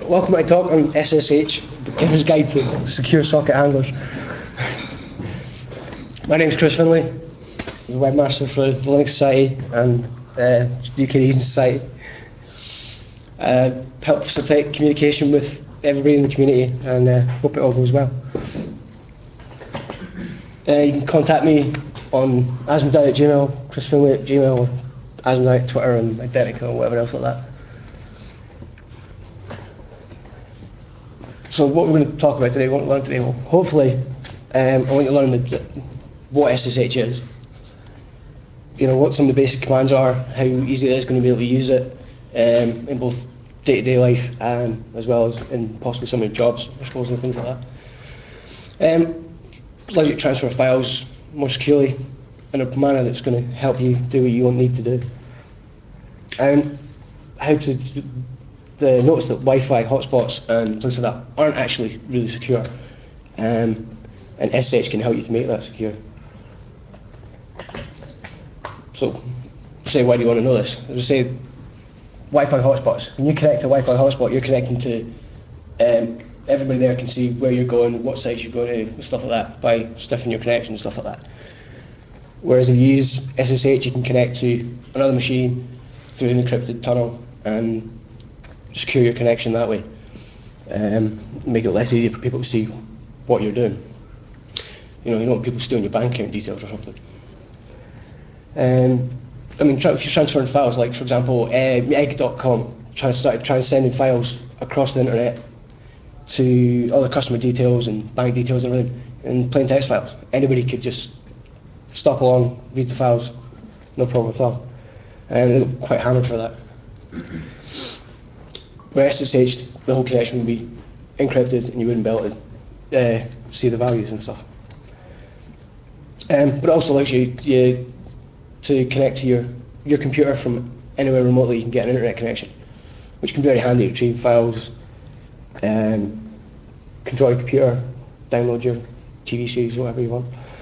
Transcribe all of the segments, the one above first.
Welcome to my talk on SSH, Beginner's Guide to Secure Socket Handlers. My name is Chris Finlay. I'm a webmaster for the Linux Society and UK Region Society. Help facilitate communication with everybody in the community, and hope it all goes well. You can contact me on asmodai@gmail, chrisfinlay@gmail, or asmodai at Twitter, and Identica, or whatever else like that. So what we're going to talk about today, what we're going to learn today, well, hopefully I want you to learn what SSH is, what some of the basic commands are, how easy it is going to be able to use it in both day-to-day life and as well as in possibly some of your jobs, I suppose, and things like that. Allows you to transfer files more securely in a manner that's going to help you do what you want need to do. And how to notice that Wi-Fi hotspots and places like that aren't actually really secure, and SSH can help you to make that secure. So, why do you want to know this? As I say, Wi-Fi hotspots. When you connect to a Wi-Fi hotspot, you're connecting to everybody there can see where you're going, what sites you're going to, and stuff like that, by stiffing your connection and stuff like that. Whereas if you use SSH, you can connect to another machine through an encrypted tunnel and secure your connection that way. Make it less easy for people to see what you're doing. You don't want people stealing your bank account details or something. If you're transferring files, like for example, egg.com started transcending files across the internet to all the customer details and bank details and everything in plain text files. Anybody could just stop along, read the files, no problem at all. And they got quite hammered for that. Where SSH, the whole connection would be encrypted and you wouldn't be able to see the values and stuff. But it also allows you to connect to your computer from anywhere remotely. You can get an internet connection, which can be very handy to retrieve files, control your computer, download your TV series, whatever you want.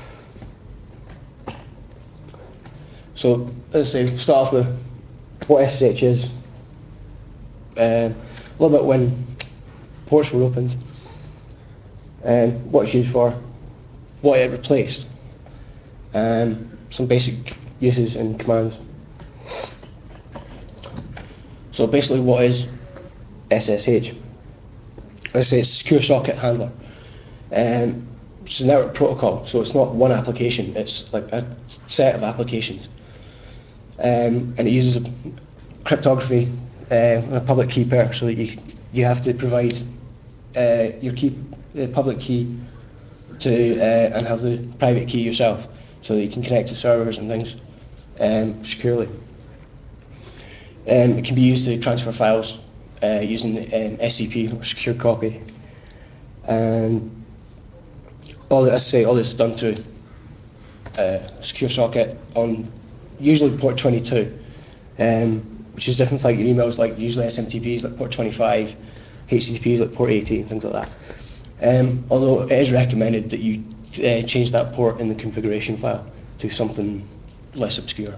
So, as I say, start off with what SSH is, a little bit when ports were opened, what it's used for, what it replaced, some basic uses and commands. So basically, what is SSH? Let's say it's a secure socket handler. It's a network protocol, so it's not one application, it's like a set of applications. And it uses cryptography and a public key pair, so that you have to provide your public key to and have the private key yourself, so that you can connect to servers and things securely. It can be used to transfer files using SCP, or secure copy, and all this is done through a secure socket on usually port 22, which is different, like your emails, like usually SMTPs like port 25, HTTPs like port 80 and things like that. Although it is recommended that you change that port in the configuration file to something less obscure.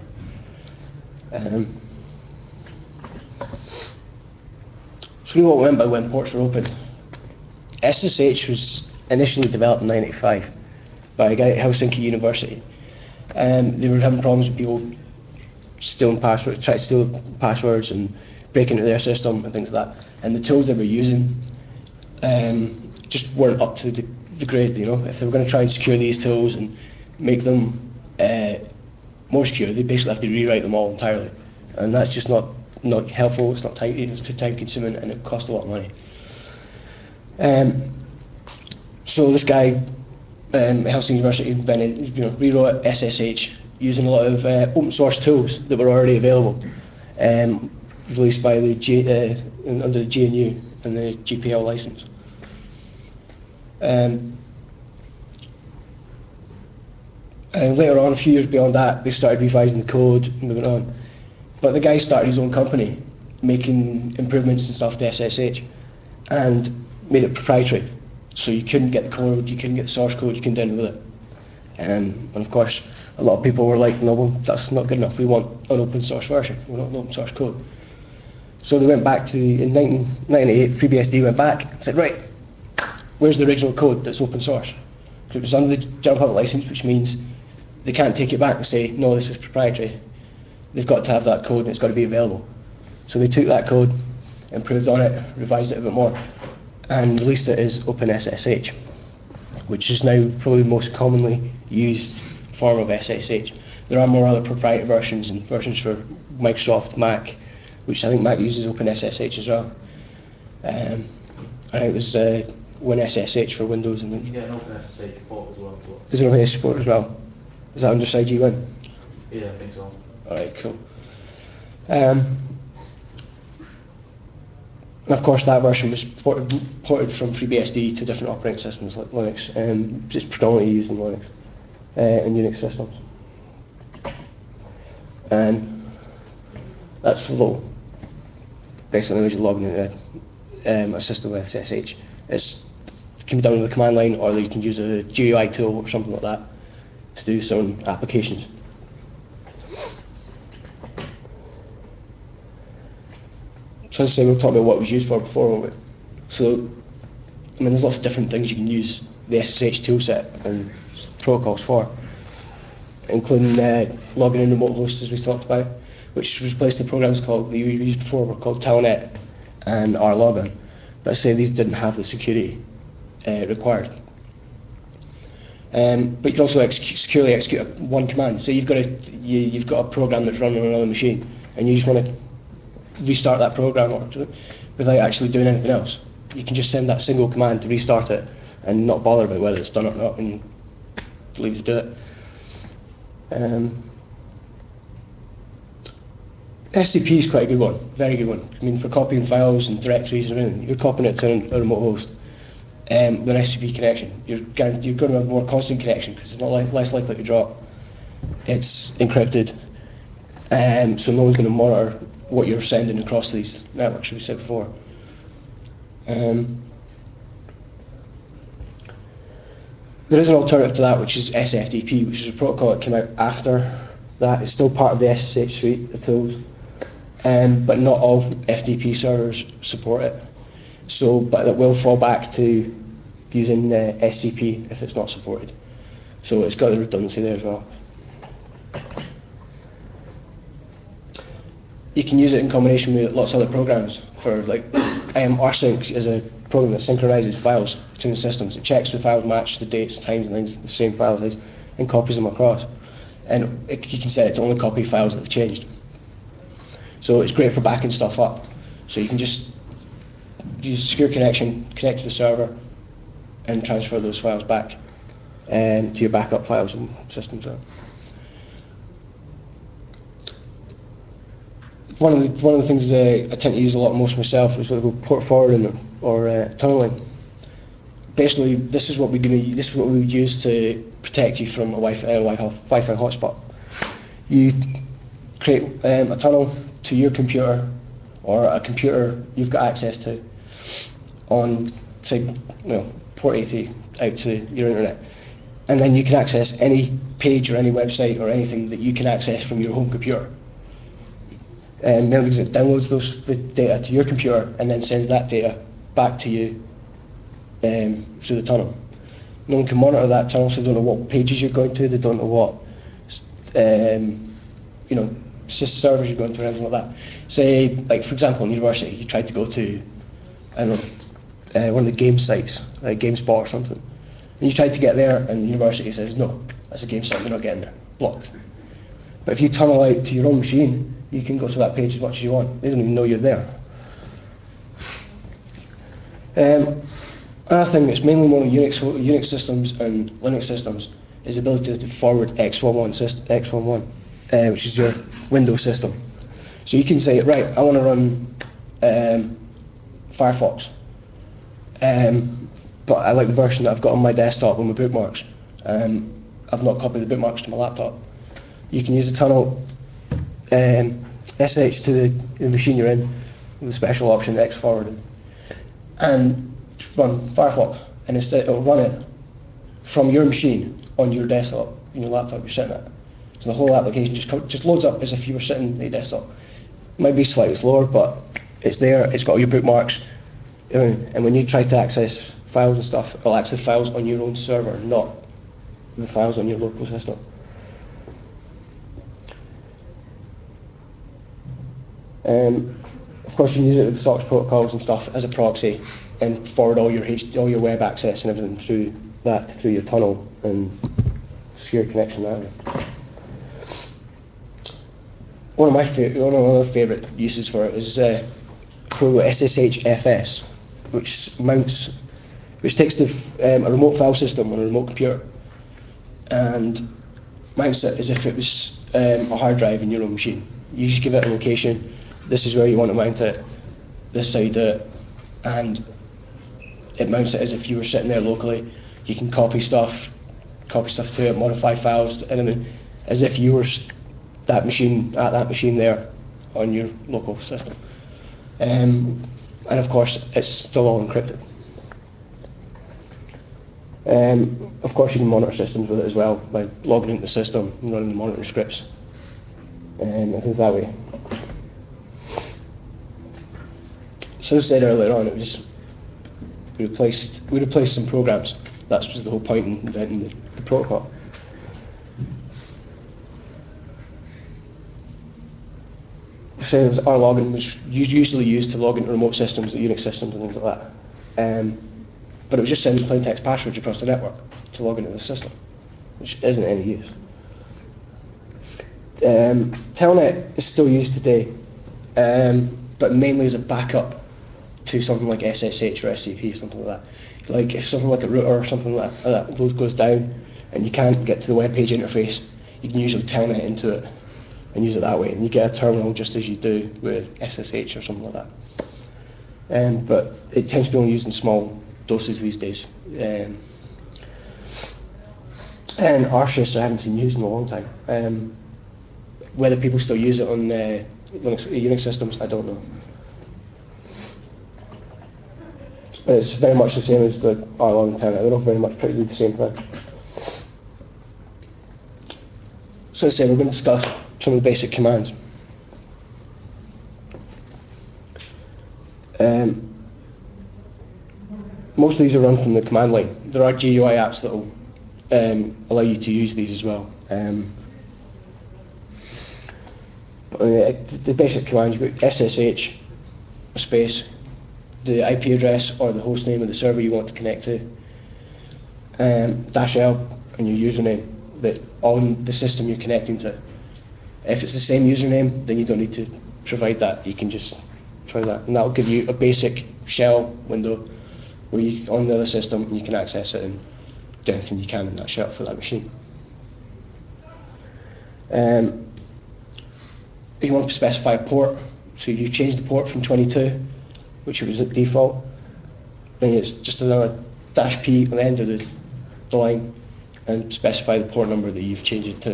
So what we meant by when ports were open. SSH was initially developed in 1985 by a guy at Helsinki University. They were having problems with people stealing passwords, trying to steal passwords and break into their system and things like that. And the tools they were using just weren't up to the grade. If they were going to try and secure these tools and make them more secure, they basically have to rewrite them all entirely, and that's just not helpful. It's not it's too time consuming, and it costs a lot of money. So this guy at Helsinki University rewrote SSH using a lot of open source tools that were already available, released by the under the GNU and the GPL license. And later on, a few years beyond that, they started revising the code and moving on. But the guy started his own company, making improvements and stuff to SSH, and made it proprietary. So you couldn't get the code, you couldn't get the source code, you couldn't download it. And of course, a lot of people were like, no, well, that's not good enough. We want an open source version. We want an open source code. So they went back to, in 1998, FreeBSD went back and said, right, where's the original code that's open source? Because it was under the General Public License, which means they can't take it back and say, no, this is proprietary. They've got to have that code and it's got to be available. So they took that code, improved on it, revised it a bit more, and released it as OpenSSH, which is now probably the most commonly used form of SSH. There are more other proprietary versions and versions for Microsoft, Mac, which I think Mac uses OpenSSH as well. I think there's WinSSH for Windows. And you get an OpenSSH port as well. There's an OpenSSH port as well. Is that under SideG1? Yeah, I think so. Alright, cool. And of course that version was ported from FreeBSD to different operating systems like Linux. It's predominantly used in Linux and Unix systems. And that's Flow. Basically, when you're logging into a system with SSH, it can be done with a command line, or you can use a GUI tool or something like that to do some applications. So as I say, we'll talk about what it was used for before, won't we? So, I mean, there's lots of different things you can use the SSH toolset and protocols for, including logging in remote hosts, as we talked about, which replaced the programs that you used before were called Telnet and RLogin. But I say these didn't have the security required. But you can also securely execute one command. So you've got a program that's running on another machine, and you just want to restart that program without actually doing anything else. You can just send that single command to restart it and not bother about whether it's done or not, and leave to do it. SCP is quite a good one, very good one. I mean, for copying files and directories and everything, you're copying it to a remote host. With an SCP connection, you're going to have a more constant connection because it's not less likely to drop. It's encrypted, so no one's going to monitor what you're sending across these networks, as we said before. There is an alternative to that, which is SFTP, which is a protocol that came out after that. It's still part of the SSH suite of tools, but not all FTP servers support it. So, but it will fall back to using SCP if it's not supported. So it's got the redundancy there as well. You can use it in combination with lots of other programs. For like rsync is a program that synchronizes files between the systems. It checks the files match the dates, times, and things, the same file size, and copies them across. And you can set it to only copy files that have changed. So it's great for backing stuff up. So you can just use a secure connection, connect to the server, and transfer those files back to your backup files and systems. One of the things I tend to use a lot most myself is what we call port forwarding or tunneling. Basically, this is what we would use to protect you from a Wi-Fi hotspot. You create a tunnel to your computer or a computer you've got access to on, say, port 80 out to your internet, and then you can access any page or any website or anything that you can access from your home computer. And Mailings, it downloads the data to your computer and then sends that data back to you through the tunnel. No one can monitor that tunnel, so they don't know what pages you're going to, they don't know what servers you're going to, or anything like that. Say, like for example, in university, you tried to go to, I don't know, one of the game sites, like GameSpot or something, and you tried to get there, and the university says, no, that's a game site, you're not getting there, blocked. But if you tunnel out to your own machine, you can go to that page as much as you want. They don't even know you're there. Another thing that's mainly more on Unix systems and Linux systems is the ability to forward X11, which is your Windows system. So you can say, right, I want to run Firefox, but I like the version that I've got on my desktop with my bookmarks. I've not copied the bookmarks to my laptop. You can use a tunnel SH to the machine you're in with a special option X forwarded, and run Firefox, and instead it'll run it from your machine on your desktop, in your laptop you're sitting at. So the whole application just loads up as if you were sitting at your desktop. It might be slightly slower, but It's there, it's got all your bookmarks, and when you try to access files and stuff, it'll access files on your own server, not the files on your local system. Of course, you can use it with SOX protocols and stuff as a proxy, and forward all your web access and everything through your tunnel and secure connection that way. One of my favourite uses for it is SSHFS, which takes a remote file system on a remote computer and mounts it as if it was a hard drive in your own machine. You just give it a location. This is where you want to mount it. This is how you do it, and it mounts it as if you were sitting there locally. You can copy stuff to it, modify files, anything, as if you were that machine there on your local system. And of course, it's still all encrypted. Of course, you can monitor systems with it as well by logging into the system and running the monitoring scripts and things that way. So as I said earlier on, we replaced some programs. That was the whole point in inventing the protocol. So rlogging was usually used to log into remote systems, Unix systems and things like that. But it was just sending plain text passwords across the network to log into the system, which isn't any use. Telnet is still used today, but mainly as a backup to something like SSH or SCP, something like that. Like if something like a router or something like that load goes down and you can't get to the web page interface, you can usually Telnet into it and use it that way, and you get a terminal just as you do with SSH or something like that. But it tends to be only used in small doses these days. And Arcius I haven't seen used in a long time. Whether people still use it on Unix systems, I don't know. But it's very much the same as the rlog and Telnet. They're all very much pretty the same thing. So as I say, we're going to discuss some of the basic commands. Most of these are run from the command line. There are GUI apps that will allow you to use these as well. The basic commands, you've got SSH, space, the IP address or the host name of the server you want to connect to, -L and your username that on the system you're connecting to. If it's the same username, then you don't need to provide that. You can just try that, and that'll give you a basic shell window where you on the other system and you can access it and do anything you can in that shell for that machine. You want to specify a port, so you've changed the port from 22, which was at default, then it's just another -P at the end of the line and specify the port number that you've changed it to.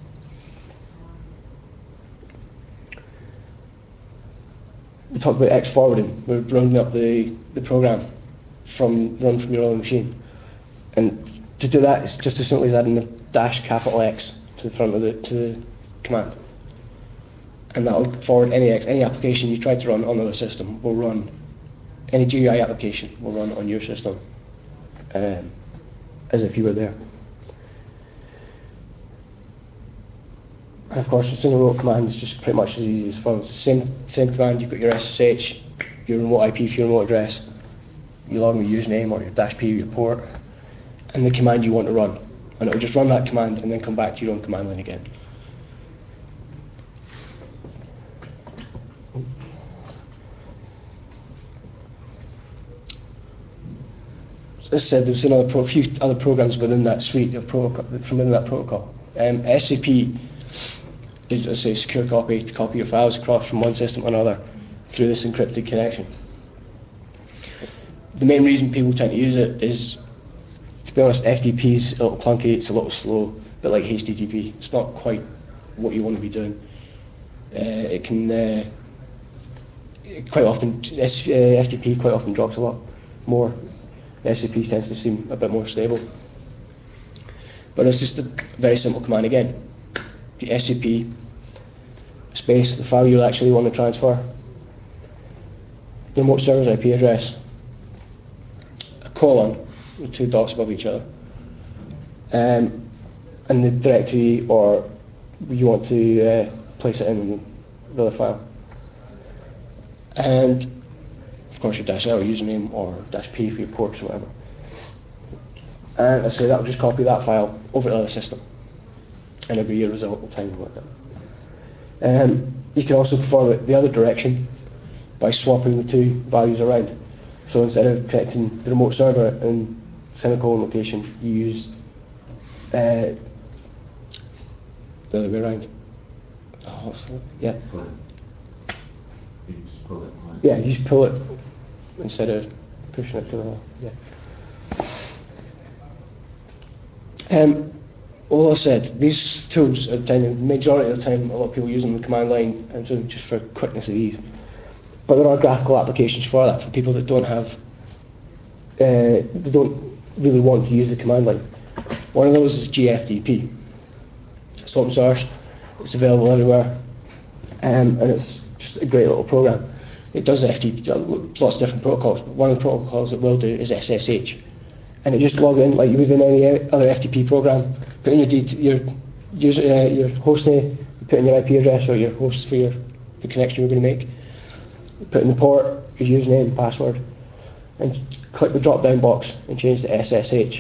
We talked about X forwarding. We're rounding up the program run from your own machine. And to do that, it's just as simple as adding a -X to the front of the command. And that'll forward any application you try to run on the system will run, any GUI application will run on your system as if you were there. And of course, the single root command is just pretty much as easy as follows. Same command, you've got your SSH, your remote IP for your remote address, you log in with your username or your -P or your port, and the command you want to run. And it'll just run that command and then come back to your own command line again. As I said, there's a few other programs within that suite of from within that protocol. SCP is, let's say, a secure copy to copy your files across from one system to another through this encrypted connection. The main reason people tend to use it is, to be honest, FTP is a little clunky, it's a little slow, a bit like HTTP. It's not quite what you want to be doing. It can quite often, FTP quite often drops a lot more. SCP tends to seem a bit more stable. But it's just a very simple command again. The SCP space, the file you'll actually want to transfer, the remote server's IP address, a colon with two dots above each other, and the directory or you want to place it in the other file. And of course your -L username or -P for your ports or whatever. And I say that will just copy that file over to the other system, and it'll be your result in time like that. You can also perform it the other direction by swapping the two values around. So instead of connecting the remote server in semicolon location, you use the other way around. Oh, yeah. You just pull it. Right? Yeah, you just pull it instead of pushing it to the all I said, these tools at the time, the majority of the time, a lot of people use them in the command line, and so just for quickness and ease. But there are graphical applications for that, for people that don't have, they don't really want to use the command line. One of those is GFDP. It's open source, it's available everywhere, and it's just a great little program. It does FTP, lots of different protocols, but one of the protocols it will do is SSH. And it just log in like you would in any other FTP program, put in your host name, you put in your IP address or your host for the connection you're going to make, you put in the port, your username and password, and click the drop down box and change to SSH.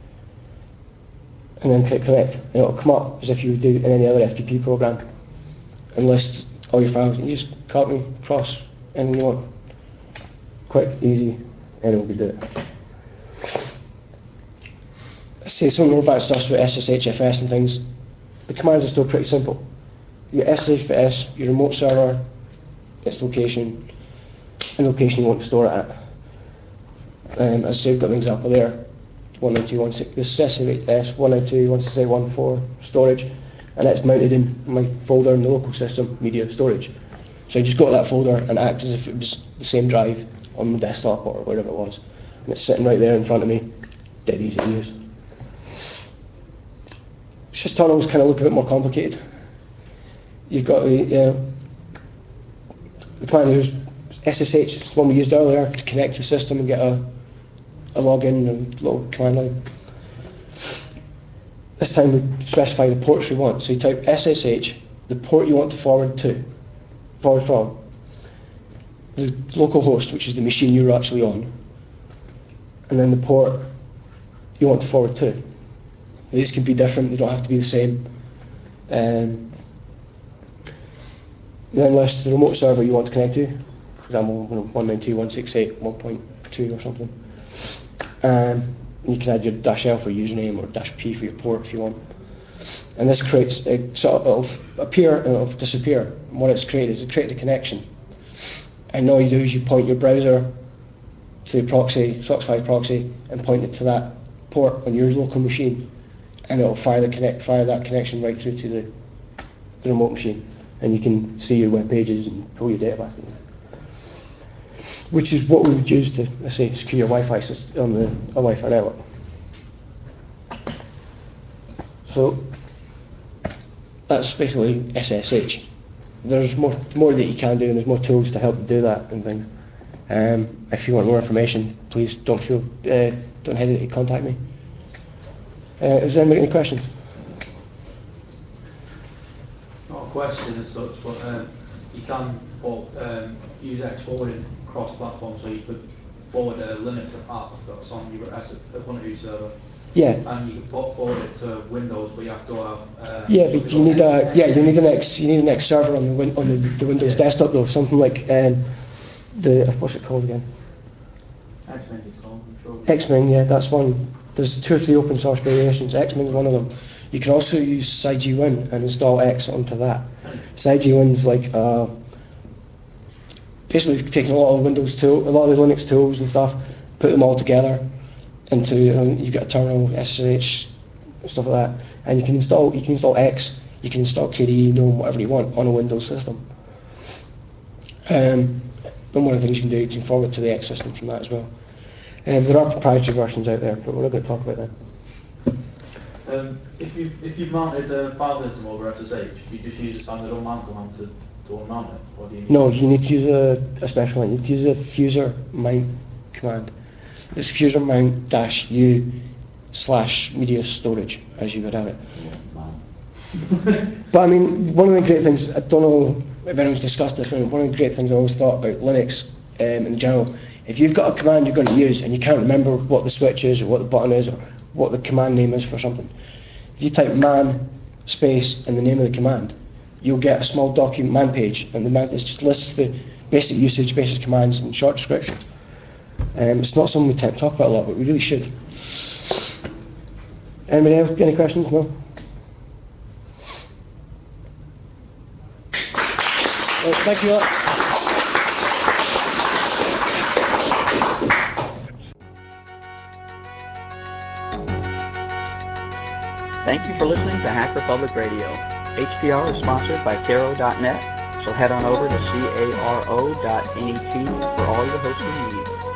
And then click connect, and it'll come up as if you would do in any other FTP program and list all your files. And you just copy, cross, anything you want. Quick, easy, and it'll be do it. Say some more advanced stuff with SSHFS and things. The commands are still pretty simple. Your SSHFS, your remote server, its location, and the location you want to store it at. As I say, we've got the example there. 192.168, this SSHFS 192.168.1.4 storage, and it's mounted in my folder in the local system, media storage. So I just go to that folder and act as if it was the same drive on my desktop or wherever it was. And it's sitting right there in front of me, dead easy to use. Systunnels kind of look a bit more complicated. You've got the command here's SSH, it's the one we used earlier, to connect to the system and get a login and little command line. This time we specify the ports we want. So you type SSH, the port you want to forward from, the local host, which is the machine you're actually on, and then the port you want to forward to. These can be different, they don't have to be the same. Then list the remote server you want to connect to, for example 192.168.1.2 or something. You can add your -L for username or -P for your port if you want. And this creates it'll appear and it'll disappear. And what it's created is it created a connection. And all you do is you point your browser to the proxy, SOX5 proxy, and point it to that port on your local machine, and it'll fire that connection right through to the remote machine, and you can see your web pages and pull your data back in. Which is what we would use to, let's say, secure your Wi-Fi system on the Wi-Fi network. So that's basically SSH. There's more that you can do, and there's more tools to help you do that and things. If you want more information, please don't hesitate to contact me. Is there any questions? Not a question as such, but you can use X forwarding cross-platform, so you could forward a Linux app that's on your Ubuntu server. Yeah. And you could forward it to Windows, but you have to have. Yeah, but you need an X server on the Windows desktop though. Something like what's it called again? Xming is called, I'm sure. Xming, yeah, that's one. There's 2 or 3 open source variations. Xming is one of them. You can also use SideGWin and install X onto that. SideGWin's like basically taking a lot of the Linux tools and stuff, put them all together into you've got a terminal, SSH, stuff like that, and you can install X, you can install KDE, GNOME, whatever you want on a Windows system. And one of the things you can do, you can forward to the X system from that as well. There are proprietary versions out there, but we're not going to talk about them. If you've mounted a file system over SSH, you just use a standard unmount command to to unmount it, or do you need? No, you need to use a special one. You need to use a fuser mount command. It's fuser mount dash u slash media storage, as you would have it. But I mean, one of the great things, I don't know if anyone's discussed this, but one of the great things I always thought about Linux in general, if you've got a command you're going to use and you can't remember what the switch is or what the button is or what the command name is for something, if you type man space and the name of the command, you'll get a small document man page, and the man it just lists the basic usage, basic commands and short description. It's not something we tend to talk about a lot, but we really should. Anybody have any questions? No? Well, thank you all. Thank you for listening to Hacker Public Radio. HPR is sponsored by Caro.net, so head on over to caro.net for all your hosting needs.